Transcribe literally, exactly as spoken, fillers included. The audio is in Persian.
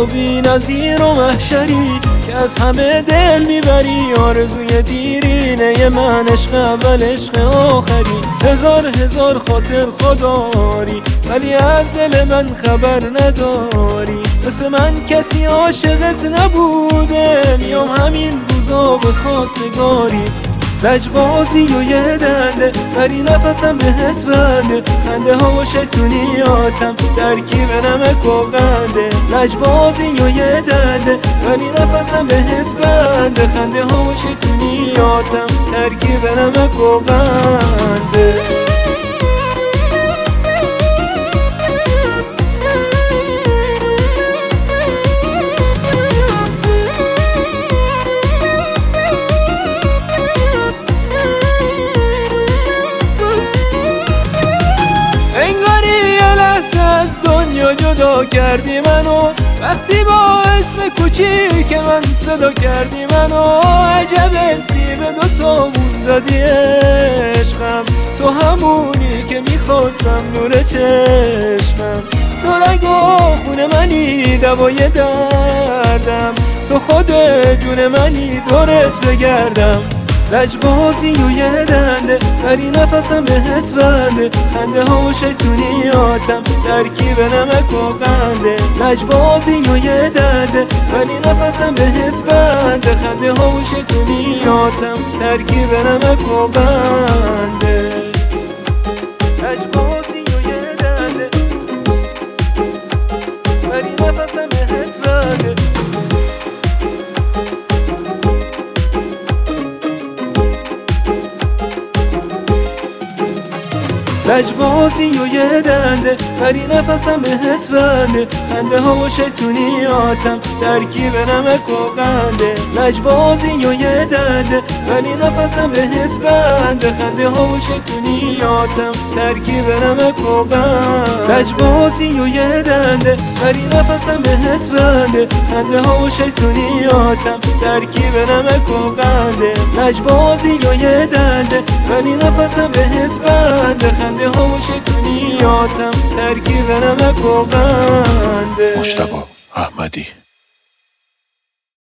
تو بی نظیر و محشری که از همه دل میبری. آرزوی دیرینه من عشق اول عشق آخری. هزار هزار خاطر خداری ولی از دل من خبر نداری. مثل من کسی عاشقت نبوده، میام همین روزا به خواستگاری. لجبازی و یه دنده ولی نفسم بهت بنده. خنده ها و شیطونیاتم ترکیب نمک و قنده. لجبازی و یه دنده ولی نفسم بهت بنده. خنده ها و شیطونیاتم ترکیب نمک و قنده. از دنیا جدا کردی منو وقتی با اسم کوچیک من صدا کردی منو. عجب استی به دوتامون دادی عشقم، تو همونی که میخواستم نور چشمم. تو رنگ و خون منی دوای دردم، تو خود جون منی دورت بگردم. لجبازی و یه دنده ولی نفسم بهت بنده. خنده ها و شیطونیاتم ترکیب نمک و قنده. لجبازی و یه دنده ولی نفسم بهت بنده. خنده ها و شیطونیاتم ترکیب نمک و قنده. لجبازی و یه دنده ولی نفسم بهت بنده. لجبازی و یه دنده ولی نفسم بهت بنده. خنده ها و شیطونیاتم ترکیب نمک و قنده. لجبازی و یه دنده ولی نفسم بهت بنده. خنده ها و شیطونیاتم ترکیب نمک و قنده. لجبازی و یه دنده ولی نفسم بهت بنده. خنده ها و شیطونیاتم ترکیب نمک و قنده. لجبازی و یه دنده ولی نفسم بهت بنده. خنده ها و شیطونیاتم ترکیب نمک و قنده. مجتبی احمدی.